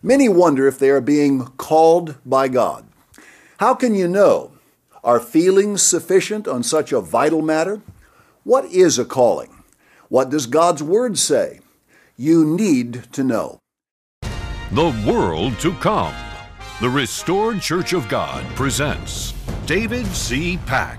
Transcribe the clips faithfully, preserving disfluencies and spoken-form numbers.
Many wonder if they are being called by God. How can you know? Are feelings sufficient on such a vital matter? What is a calling? What does God's Word say? You need to know. The World to Come. The Restored Church of God presents David C. Pack.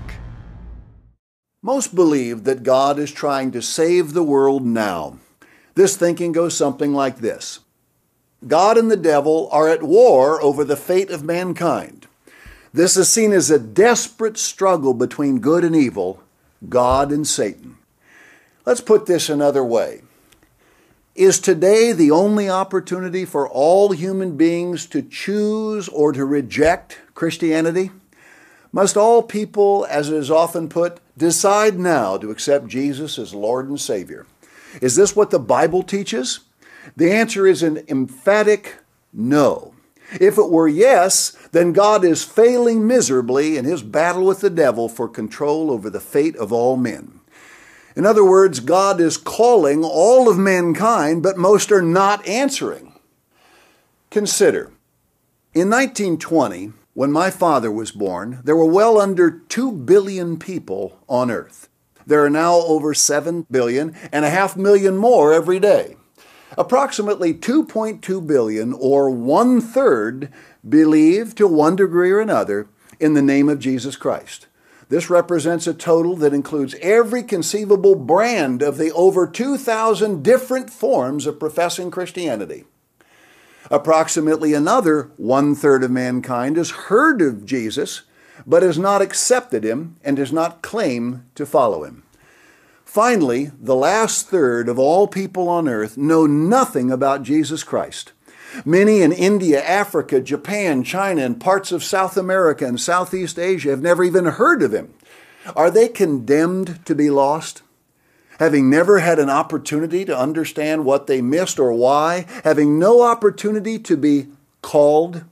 Most believe that God is trying to save the world now. This thinking goes something like this. God and the devil are at war over the fate of mankind. This is seen as a desperate struggle between good and evil, God and Satan. Let's put this another way. Is today the only opportunity for all human beings to choose or to reject Christianity? Must all people, as it is often put, decide now to accept Jesus as Lord and Savior? Is this what the Bible teaches? The answer is an emphatic no. If it were yes, then God is failing miserably in his battle with the devil for control over the fate of all men. In other words, God is calling all of mankind, but most are not answering. Consider, in nineteen twenty, when my father was born, there were well under two billion people on earth. There are now over seven billion and a half million more every day. Approximately two point two billion, or one-third, believe to one degree or another in the name of Jesus Christ. This represents a total that includes every conceivable brand of the over two thousand different forms of professing Christianity. Approximately another one-third of mankind has heard of Jesus, but has not accepted him and does not claim to follow him. Finally, the last third of all people on earth know nothing about Jesus Christ. Many in India, Africa, Japan, China, and parts of South America and Southeast Asia have never even heard of him. Are they condemned to be lost? Having never had an opportunity to understand what they missed or why, having no opportunity to be called?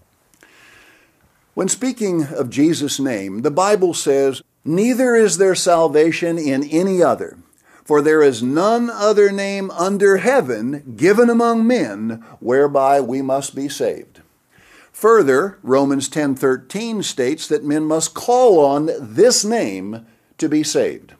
When speaking of Jesus' name, the Bible says, "Neither is there salvation in any other, for there is none other name under heaven given among men whereby we must be saved." Further, Romans ten thirteen states that men must call on this name to be saved.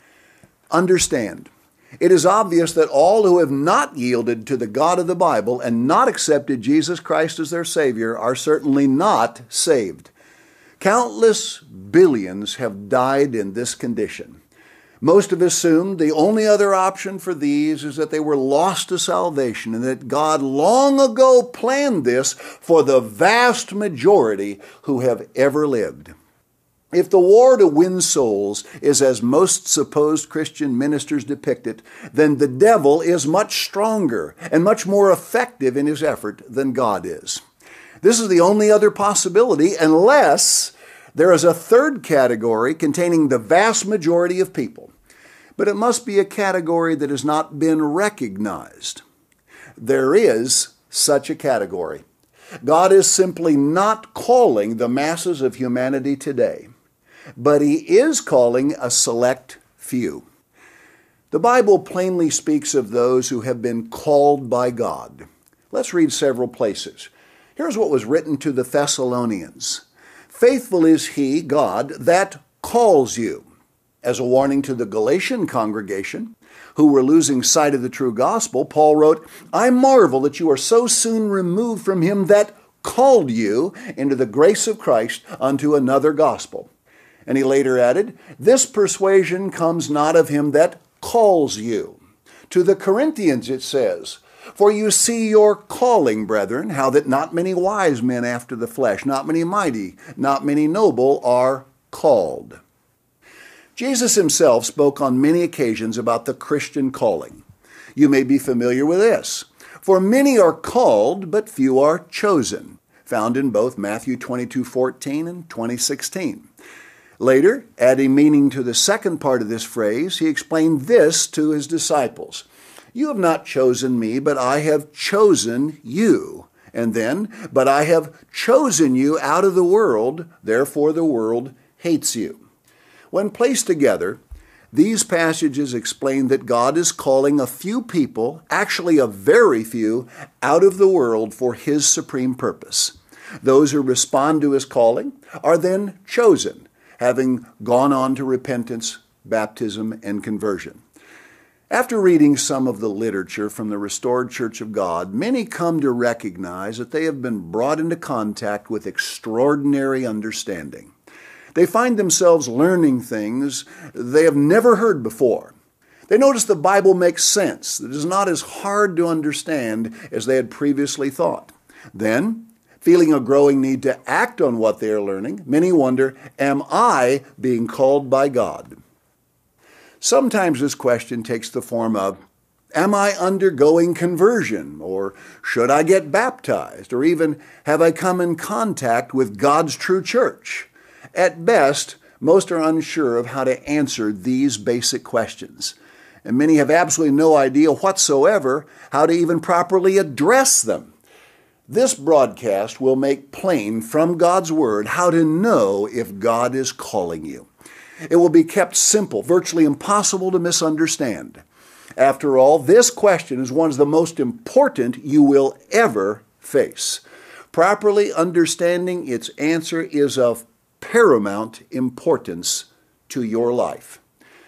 Understand, it is obvious that all who have not yielded to the God of the Bible and not accepted Jesus Christ as their Savior are certainly not saved. Countless billions have died in this condition. Most have assumed the only other option for these is that they were lost to salvation and that God long ago planned this for the vast majority who have ever lived. If the war to win souls is as most supposed Christian ministers depict it, then the devil is much stronger and much more effective in his effort than God is. This is the only other possibility, unless there is a third category containing the vast majority of people. But it must be a category that has not been recognized. There is such a category. God is simply not calling the masses of humanity today, but he is calling a select few. The Bible plainly speaks of those who have been called by God. Let's read several places. Here's what was written to the Thessalonians. "Faithful is he, God, that calls you." As a warning to the Galatian congregation, who were losing sight of the true gospel, Paul wrote, "I marvel that you are so soon removed from him that called you into the grace of Christ unto another gospel." And he later added, "This persuasion comes not of him that calls you." To the Corinthians it says, "For you see your calling, brethren, how that not many wise men after the flesh, not many mighty, not many noble are called." Jesus himself spoke on many occasions about the Christian calling. You may be familiar with this. "For many are called, but few are chosen," found in both Matthew twenty-two fourteen and twenty sixteen. Later, adding meaning to the second part of this phrase, he explained this to his disciples. "You have not chosen me, but I have chosen you." And then, "But I have chosen you out of the world, therefore the world hates you." When placed together, These passages explain that God is calling a few people, actually a very few, out of the world for His supreme purpose. Those who respond to His calling are then chosen, having gone on to repentance, baptism, and conversion. After reading some of the literature from the Restored Church of God, many come to recognize that they have been brought into contact with extraordinary understanding. They find themselves learning things they have never heard before. They notice the Bible makes sense. It is not as hard to understand as they had previously thought. Then, feeling a growing need to act on what they are learning, many wonder, am I being called by God? Sometimes this question takes the form of, am I undergoing conversion? Or should I get baptized? Or even, have I come in contact with God's true church? At best, most are unsure of how to answer these basic questions, and many have absolutely no idea whatsoever how to even properly address them. This broadcast will make plain from God's Word how to know if God is calling you. It will be kept simple, virtually impossible to misunderstand. After all, this question is one of the most important you will ever face. Properly understanding its answer is of paramount importance to your life.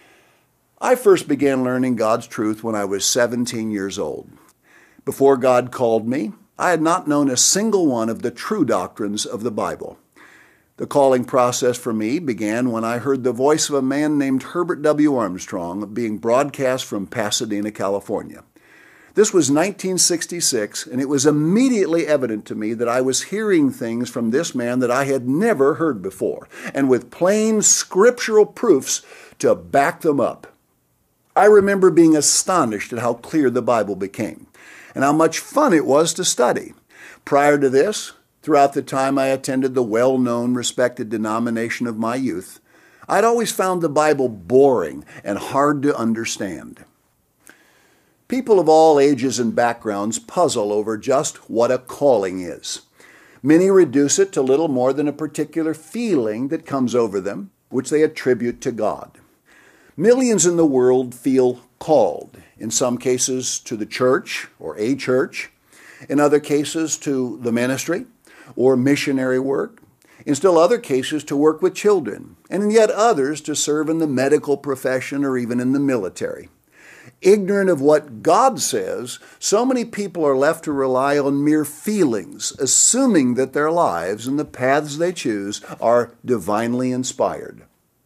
I first began learning God's truth when I was seventeen years old. Before God called me, I had not known a single one of the true doctrines of the Bible. The calling process for me began when I heard the voice of a man named Herbert W. Armstrong being broadcast from Pasadena, California. This was nineteen sixty-six, and it was immediately evident to me that I was hearing things from this man that I had never heard before, and with plain scriptural proofs to back them up. I remember being astonished at how clear the Bible became, and how much fun it was to study. Prior to this, throughout the time I attended the well-known, respected denomination of my youth, I'd always found the Bible boring and hard to understand. People of all ages and backgrounds puzzle over just what a calling is. Many reduce it to little more than a particular feeling that comes over them, which they attribute to God. Millions in the world feel called, in some cases to the church or a church, in other cases to the ministry or missionary work, in still other cases to work with children, and in yet others to serve in the medical profession or even in the military. Ignorant of what God says, so many people are left to rely on mere feelings, assuming that their lives and the paths they choose are divinely inspired.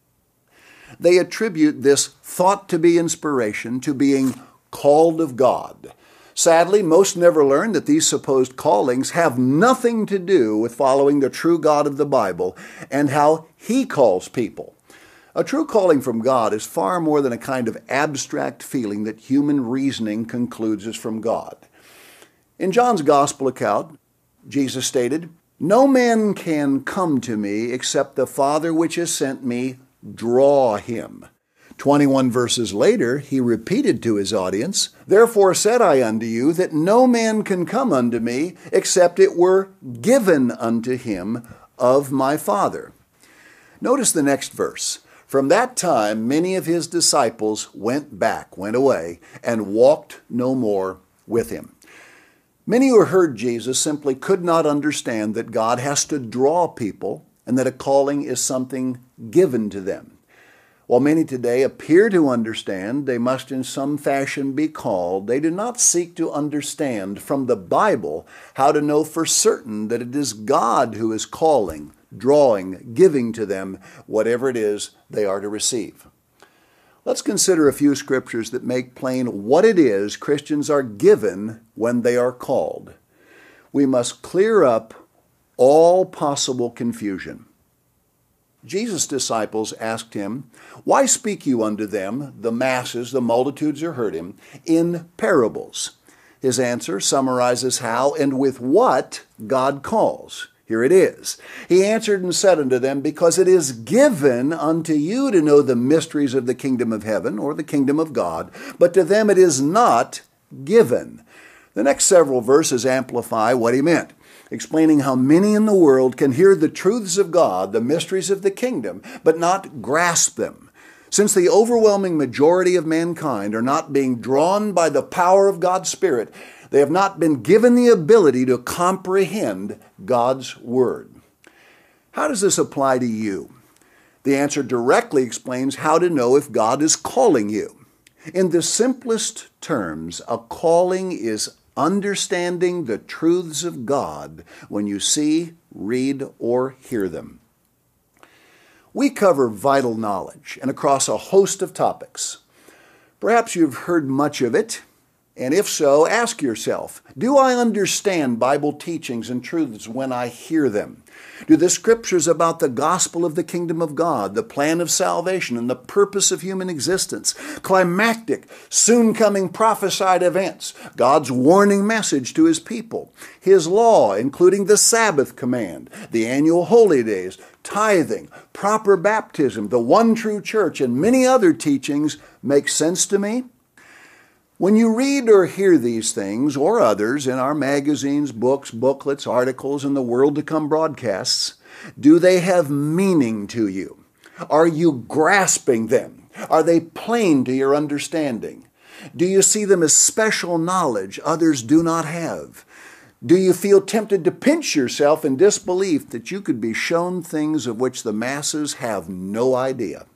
They attribute this thought-to-be inspiration to being called of God. Sadly, most never learn that these supposed callings have nothing to do with following the true God of the Bible and how He calls people. A true calling from God is far more than a kind of abstract feeling that human reasoning concludes is from God. In John's Gospel account, Jesus stated, "No man can come to me except the Father which has sent me draw him." Twenty-one verses later, he repeated to his audience, "Therefore said I unto you that no man can come unto me except it were given unto him of my Father." Notice the next verse. "From that time many of his disciples went back," went away, "and walked no more with him." Many who heard Jesus simply could not understand that God has to draw people and that a calling is something given to them. While many today appear to understand they must in some fashion be called, they do not seek to understand from the Bible how to know for certain that it is God who is calling, drawing, giving to them whatever it is they are to receive. Let's consider a few scriptures that make plain what it is Christians are given when they are called. We must clear up all possible confusion. Jesus' disciples asked him, "Why speak you unto them, the masses, the multitudes who heard him, in parables?" His answer summarizes how and with what God calls. Here it is. "He answered and said unto them, Because it is given unto you to know the mysteries of the kingdom of heaven, or the kingdom of God, but to them it is not given." The next several verses amplify what he meant, explaining how many in the world can hear the truths of God, the mysteries of the kingdom, but not grasp them. Since the overwhelming majority of mankind are not being drawn by the power of God's Spirit, they have not been given the ability to comprehend God's Word. How does this apply to you? The answer directly explains how to know if God is calling you. In the simplest terms, a calling is understanding the truths of God when you see, read, or hear them. We cover vital knowledge and across a host of topics. Perhaps you've heard much of it, and if so, ask yourself, do I understand Bible teachings and truths when I hear them? Do the scriptures about the gospel of the kingdom of God, the plan of salvation, and the purpose of human existence, climactic, soon-coming prophesied events, God's warning message to His people, His law, including the Sabbath command, the annual holy days, tithing, proper baptism, the one true church, and many other teachings make sense to me? When you read or hear these things, or others, in our magazines, books, booklets, articles, and the World to Come broadcasts, do they have meaning to you? Are you grasping them? Are they plain to your understanding? Do you see them as special knowledge others do not have? Do you feel tempted to pinch yourself in disbelief that you could be shown things of which the masses have no idea?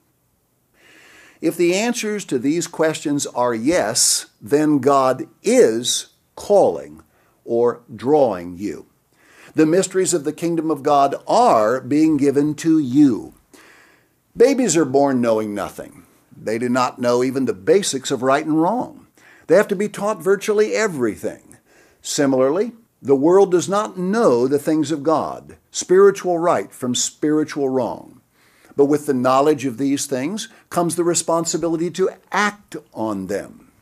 If the answers to these questions are yes, then God is calling or drawing you. The mysteries of the kingdom of God are being given to you. Babies are born knowing nothing. They do not know even the basics of right and wrong. They have to be taught virtually everything. Similarly, the world does not know the things of God, spiritual right from spiritual wrong. But with the knowledge of these things comes the responsibility to act on them.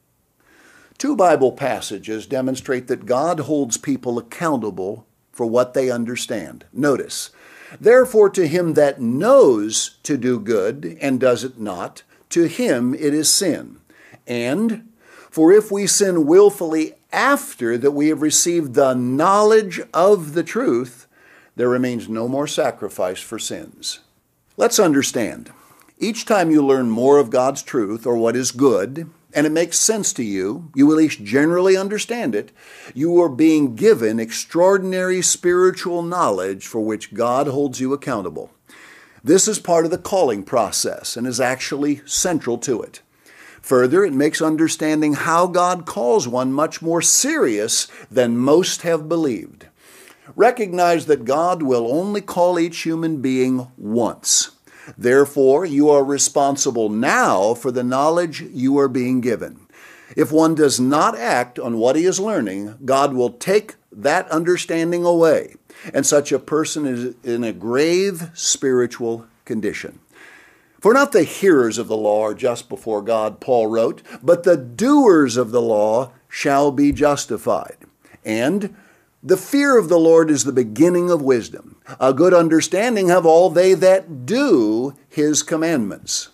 Two Bible passages demonstrate that God holds people accountable for what they understand. Notice, therefore to him that knows to do good and does it not, to him it is sin. And, for if we sin willfully after that we have received the knowledge of the truth, there remains no more sacrifice for sins. Let's understand. Each time you learn more of God's truth or what is good, and it makes sense to you, you at least generally understand it, you are being given extraordinary spiritual knowledge for which God holds you accountable. This is part of the calling process and is actually central to it. Further, it makes understanding how God calls one much more serious than most have believed. Recognize that God will only call each human being once. Therefore, you are responsible now for the knowledge you are being given. If one does not act on what he is learning, God will take that understanding away, and such a person is in a grave spiritual condition. For not the hearers of the law are just before God, Paul wrote, but the doers of the law shall be justified. And the fear of the Lord is the beginning of wisdom. A good understanding have all they that do his commandments.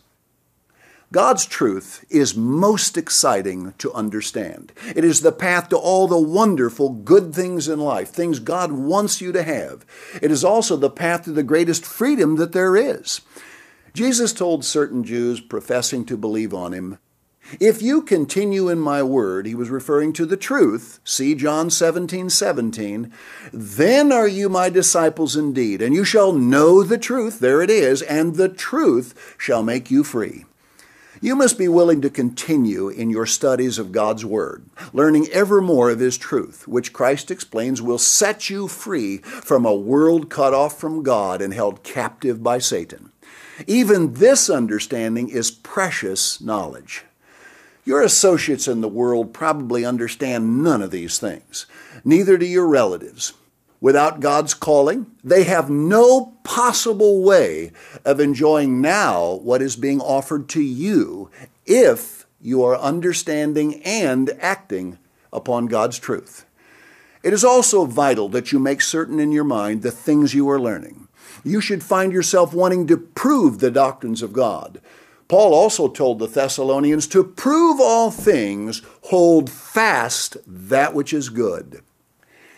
God's truth is most exciting to understand. It is the path to all the wonderful good things in life, things God wants you to have. It is also the path to the greatest freedom that there is. Jesus told certain Jews professing to believe on him, "If you continue in my word," he was referring to the truth, see John seventeen seventeen, "then are you my disciples indeed, and you shall know the truth," there it is, "and the truth shall make you free." You must be willing to continue in your studies of God's word, learning ever more of his truth, which Christ explains will set you free from a world cut off from God and held captive by Satan. Even this understanding is precious knowledge. Your associates in the world probably understand none of these things. Neither do your relatives. Without God's calling, they have no possible way of enjoying now what is being offered to you if you are understanding and acting upon God's truth. It is also vital that you make certain in your mind the things you are learning. You should find yourself wanting to prove the doctrines of God. Paul also told the Thessalonians to prove all things, hold fast that which is good.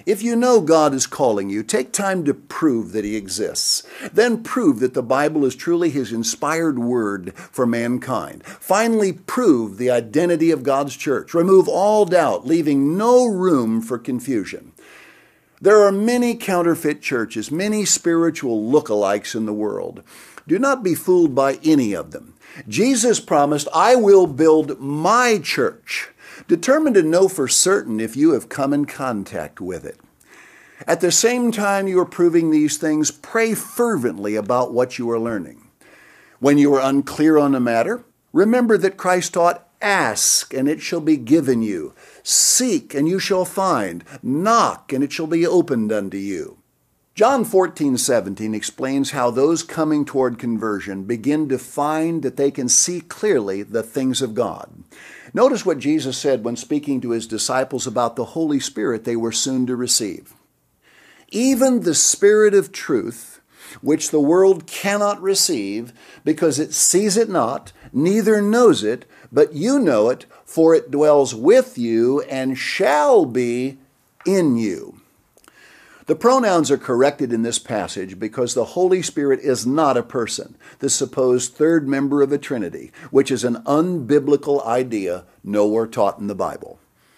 If you know God is calling you, take time to prove that He exists. Then prove that the Bible is truly His inspired word for mankind. Finally, prove the identity of God's church. Remove all doubt, leaving no room for confusion. There are many counterfeit churches, many spiritual lookalikes in the world. Do not be fooled by any of them. Jesus promised, "I will build my church." Determined to know for certain if you have come in contact with it. At the same time you are proving these things, pray fervently about what you are learning. When you are unclear on a matter, remember that Christ taught, "Ask, and it shall be given you. Seek, and you shall find. Knock, and it shall be opened unto you." John fourteen seventeen explains how those coming toward conversion begin to find that they can see clearly the things of God. Notice what Jesus said when speaking to His disciples about the Holy Spirit they were soon to receive. "Even the Spirit of truth, which the world cannot receive, because it sees it not, neither knows it, but you know it, for it dwells with you and shall be in you." The pronouns are corrected in this passage because the Holy Spirit is not a person, the supposed third member of a Trinity, which is an unbiblical idea nowhere taught in the Bible.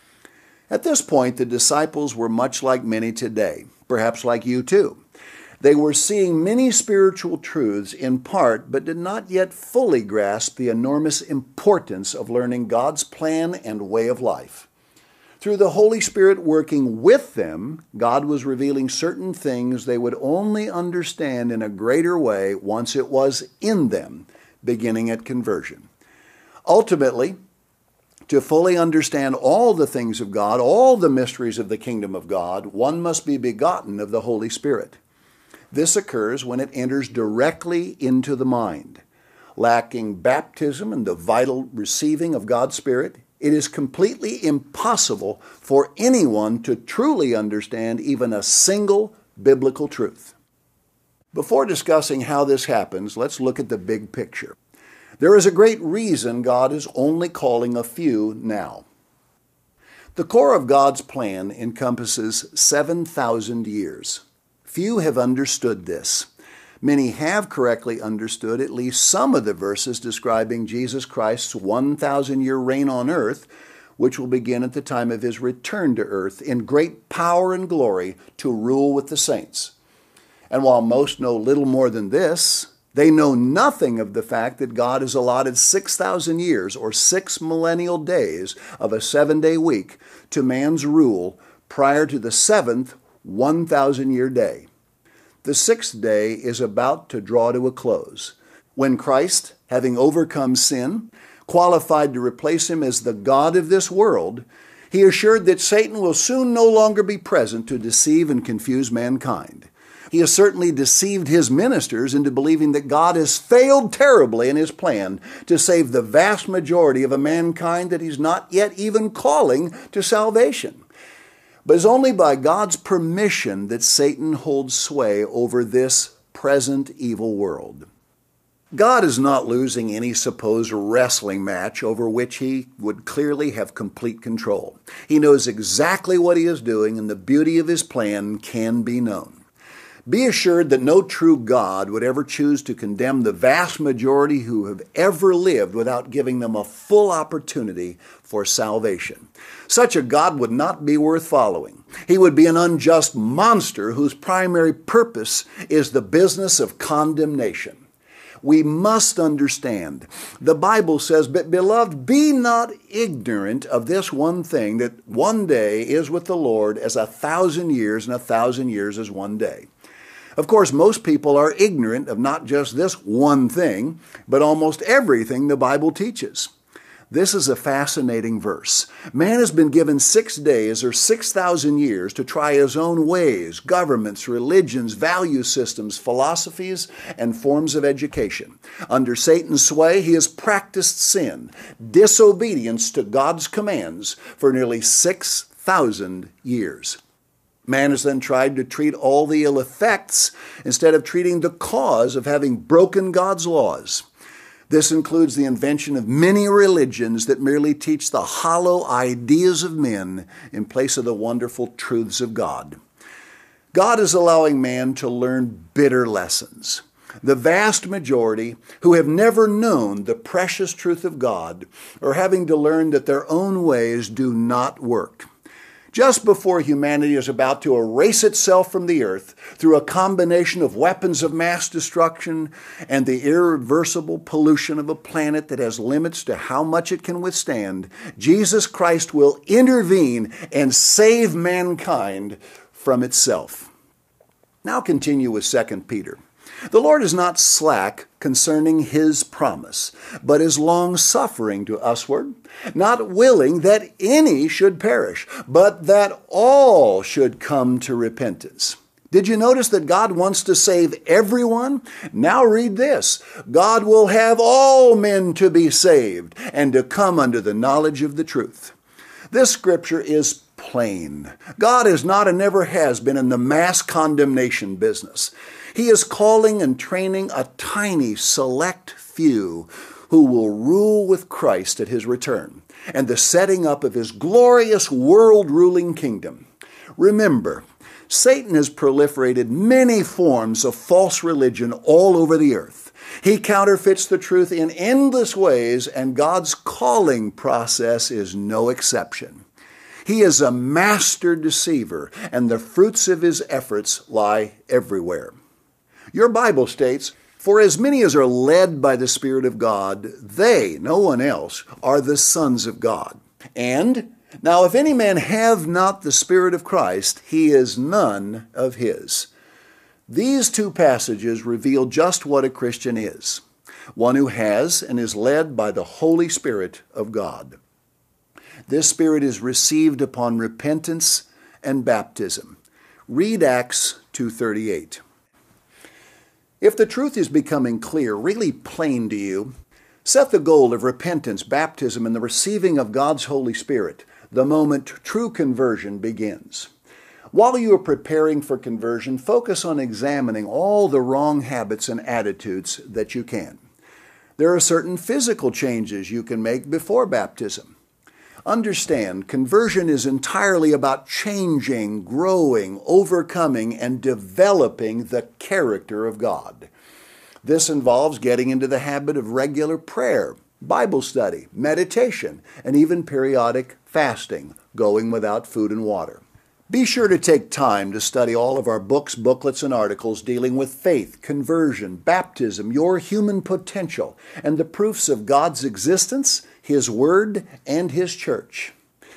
At this point, the disciples were much like many today, perhaps like you too. They were seeing many spiritual truths in part, but did not yet fully grasp the enormous importance of learning God's plan and way of life. Through the Holy Spirit working with them, God was revealing certain things they would only understand in a greater way once it was in them, beginning at conversion. Ultimately, to fully understand all the things of God, all the mysteries of the kingdom of God, one must be begotten of the Holy Spirit. This occurs when it enters directly into the mind. Lacking baptism and the vital receiving of God's Spirit, it is completely impossible for anyone to truly understand even a single biblical truth. Before discussing how this happens, let's look at the big picture. There is a great reason God is only calling a few now. The core of God's plan encompasses seven thousand years. Few have understood this. Many have correctly understood at least some of the verses describing Jesus Christ's one thousand year reign on earth, which will begin at the time of His return to earth in great power and glory to rule with the saints. And while most know little more than this, they know nothing of the fact that God has allotted six thousand years or six millennial days of a seven-day week to man's rule prior to the seventh one thousand year day. The sixth day is about to draw to a close, when Christ, having overcome sin, qualified to replace him as the God of this world, He assured that Satan will soon no longer be present to deceive and confuse mankind. He has certainly deceived His ministers into believing that God has failed terribly in His plan to save the vast majority of a mankind that He's not yet even calling to salvation. But it's only by God's permission that Satan holds sway over this present evil world. God is not losing any supposed wrestling match over which He would clearly have complete control. He knows exactly what He is doing, and the beauty of His plan can be known. Be assured that no true God would ever choose to condemn the vast majority who have ever lived without giving them a full opportunity for salvation. Such a God would not be worth following. He would be an unjust monster whose primary purpose is the business of condemnation. We must understand. The Bible says, "But beloved, be not ignorant of this one thing, that one day is with the Lord as a thousand years, and a thousand years as one day." Of course, most people are ignorant of not just this one thing, but almost everything the Bible teaches. This is a fascinating verse. Man has been given six days or six thousand years to try his own ways, governments, religions, value systems, philosophies, and forms of education. Under Satan's sway, he has practiced sin, disobedience to God's commands for nearly six thousand years. Man has then tried to treat all the ill effects instead of treating the cause of having broken God's laws. This includes the invention of many religions that merely teach the hollow ideas of men in place of the wonderful truths of God. God is allowing man to learn bitter lessons. The vast majority who have never known the precious truth of God are having to learn that their own ways do not work. Just before humanity is about to erase itself from the earth through a combination of weapons of mass destruction and the irreversible pollution of a planet that has limits to how much it can withstand, Jesus Christ will intervene and save mankind from itself. Now continue with Second Peter. The Lord is not slack concerning his promise, but is long-suffering to usward, not willing that any should perish, but that all should come to repentance. Did you notice that God wants to save everyone? Now read this. God will have all men to be saved and to come under the knowledge of the truth. This scripture is plain. God is not and never has been in the mass condemnation business. He is calling and training a tiny, select few who will rule with Christ at his return and the setting up of his glorious world-ruling kingdom. Remember, Satan has proliferated many forms of false religion all over the earth. He counterfeits the truth in endless ways, and God's calling process is no exception. He is a master deceiver, and the fruits of his efforts lie everywhere. Your Bible states, "For as many as are led by the Spirit of God, they, no one else, are the sons of God." And, "Now if any man have not the Spirit of Christ, he is none of his." These two passages reveal just what a Christian is, one who has and is led by the Holy Spirit of God. This Spirit is received upon repentance and baptism. Read Acts two thirty-eight. If the truth is becoming clear, really plain to you, set the goal of repentance, baptism, and the receiving of God's Holy Spirit the moment true conversion begins. While you are preparing for conversion, focus on examining all the wrong habits and attitudes that you can. There are certain physical changes you can make before baptism. Understand, conversion is entirely about changing, growing, overcoming, and developing the character of God. This involves getting into the habit of regular prayer, Bible study, meditation, and even periodic fasting, going without food and water. Be sure to take time to study all of our books, booklets, and articles dealing with faith, conversion, baptism, your human potential, and the proofs of God's existence, His Word, and His church.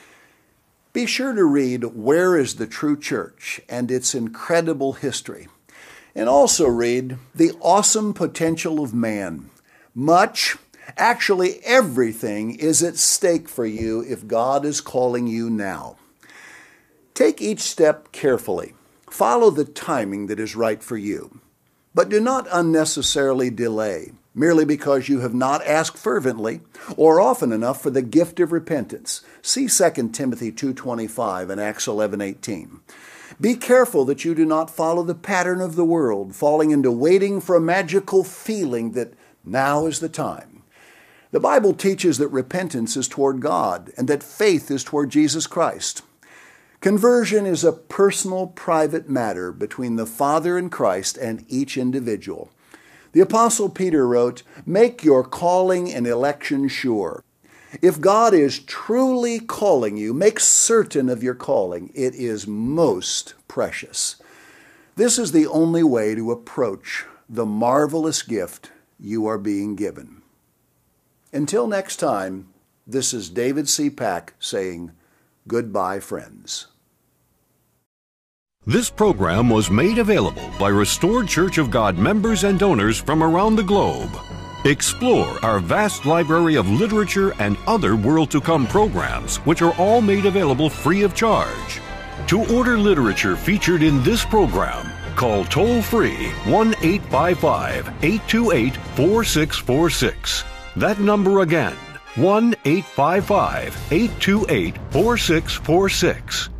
Be sure to read Where is the True Church and its incredible history. And also read The Awesome Potential of Man. Much, actually everything, is at stake for you if God is calling you now. Take each step carefully. Follow the timing that is right for you. But do not unnecessarily delay, merely because you have not asked fervently or often enough for the gift of repentance. See Second Timothy two twenty-five and Acts eleven eighteen. Be careful that you do not follow the pattern of the world, falling into waiting for a magical feeling that now is the time. The Bible teaches that repentance is toward God and that faith is toward Jesus Christ. Conversion is a personal, private matter between the Father and Christ and each individual. The Apostle Peter wrote, "Make your calling and election sure." If God is truly calling you, make certain of your calling. It is most precious. This is the only way to approach the marvelous gift you are being given. Until next time, this is David C. Pack saying, goodbye, friends. This program was made available by Restored Church of God members and donors from around the globe. Explore our vast library of literature and other World to Come programs, which are all made available free of charge. To order literature featured in this program, call toll-free one eight five five, eight two eight, four six four six. That number again, one eight five five, eight two eight, four six four six.